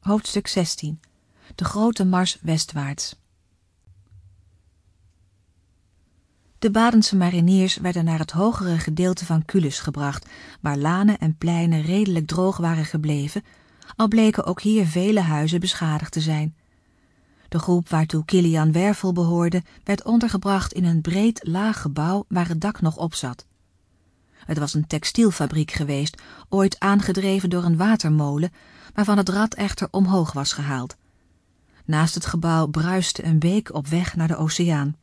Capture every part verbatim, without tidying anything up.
Hoofdstuk zestien. De grote mars westwaarts. De Badense mariniers werden naar het hogere gedeelte van Cules gebracht, waar lanen en pleinen redelijk droog waren gebleven, al bleken ook hier vele huizen beschadigd te zijn. De groep waartoe Kilian Wervel behoorde, werd ondergebracht in een breed laag gebouw waar het dak nog op zat. Het was een textielfabriek geweest, ooit aangedreven door een watermolen, waarvan het rad echter omhoog was gehaald. Naast het gebouw bruiste een beek op weg naar de oceaan.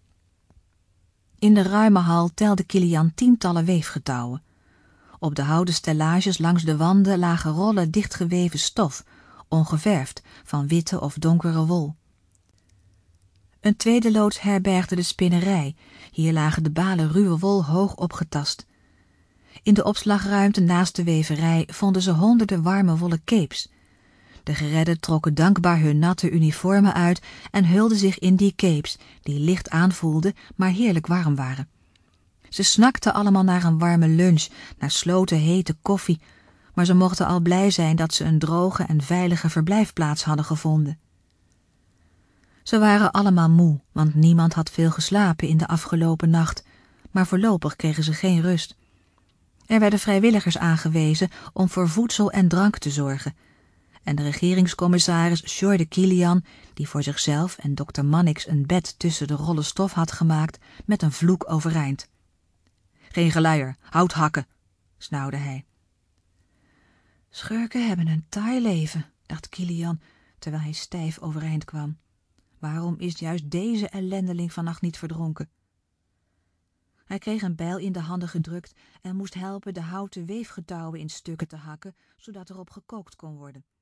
In de ruime hal telde Kilian tientallen weefgetouwen. Op de houten stellages langs de wanden lagen rollen dichtgeweven stof, ongeverfd, van witte of donkere wol. Een tweede loods herbergde de spinnerij. Hier lagen de balen ruwe wol hoog opgetast. In de opslagruimte naast de weverij vonden ze honderden warme wollen capes. De geredden trokken dankbaar hun natte uniformen uit en hulden zich in die capes, die licht aanvoelden, maar heerlijk warm waren. Ze snakten allemaal naar een warme lunch, naar sloten hete koffie, maar ze mochten al blij zijn dat ze een droge en veilige verblijfplaats hadden gevonden. Ze waren allemaal moe, want niemand had veel geslapen in de afgelopen nacht, maar voorlopig kregen ze geen rust. Er werden vrijwilligers aangewezen om voor voedsel en drank te zorgen, en de regeringscommissaris sjoorde Kilian, die voor zichzelf en dokter Mannix een bed tussen de rollen stof had gemaakt, met een vloek overeind. Geen geluier, hout hakken, snauwde hij. Schurken hebben een taai leven, dacht Kilian, terwijl hij stijf overeind kwam. Waarom is juist deze ellendeling vannacht niet verdronken? Hij kreeg een bijl in de handen gedrukt en moest helpen de houten weefgetouwen in stukken te hakken, zodat erop gekookt kon worden.